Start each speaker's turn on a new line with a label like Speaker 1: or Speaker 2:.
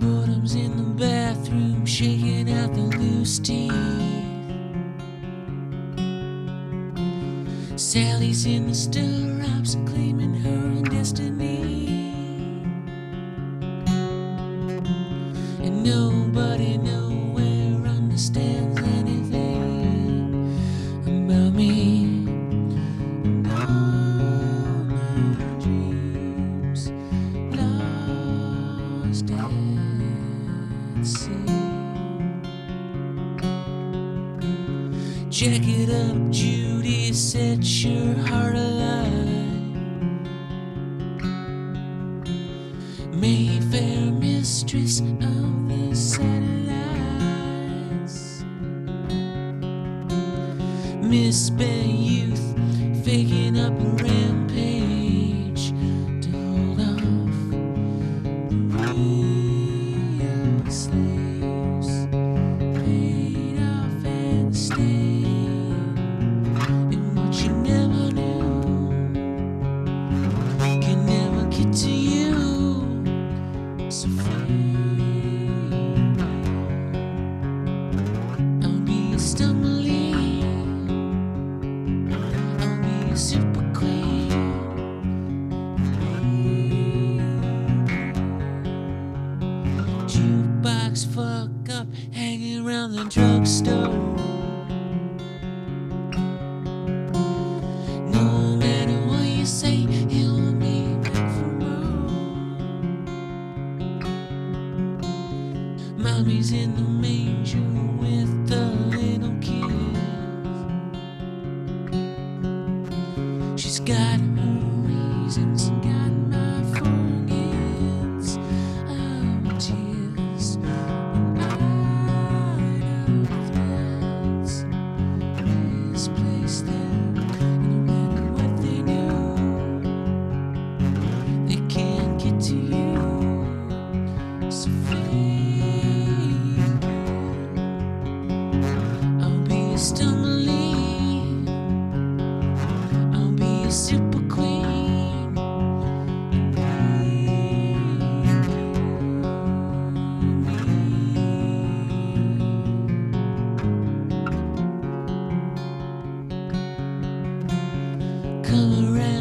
Speaker 1: Boredom's in the bathroom, shaking out the loose teeth. Sally's in the stirrups, claiming her own destiny. And nobody nowhere understands anything about me. And all my dreams lost at sea. Jack it up, Judy, set your heart alight. Mayfair, mistress of the satellites. Misspent youth, faking up a rampage to hold off the real slaves. Paid off and stayed. And what you never knew can never get to you. So free. I'll be a stumbling, I'll be a super queen. Jukebox fuck up, hanging around the drugstore. No matter what you say, he'll be back for more. Mommy's in the manger with the little kids. She's got her reasons, got my forgets of tears. And I know threats misplace them. No matter what they do, they can't get to you. So I'll be a stumbling, I'll be a super queen. Come around.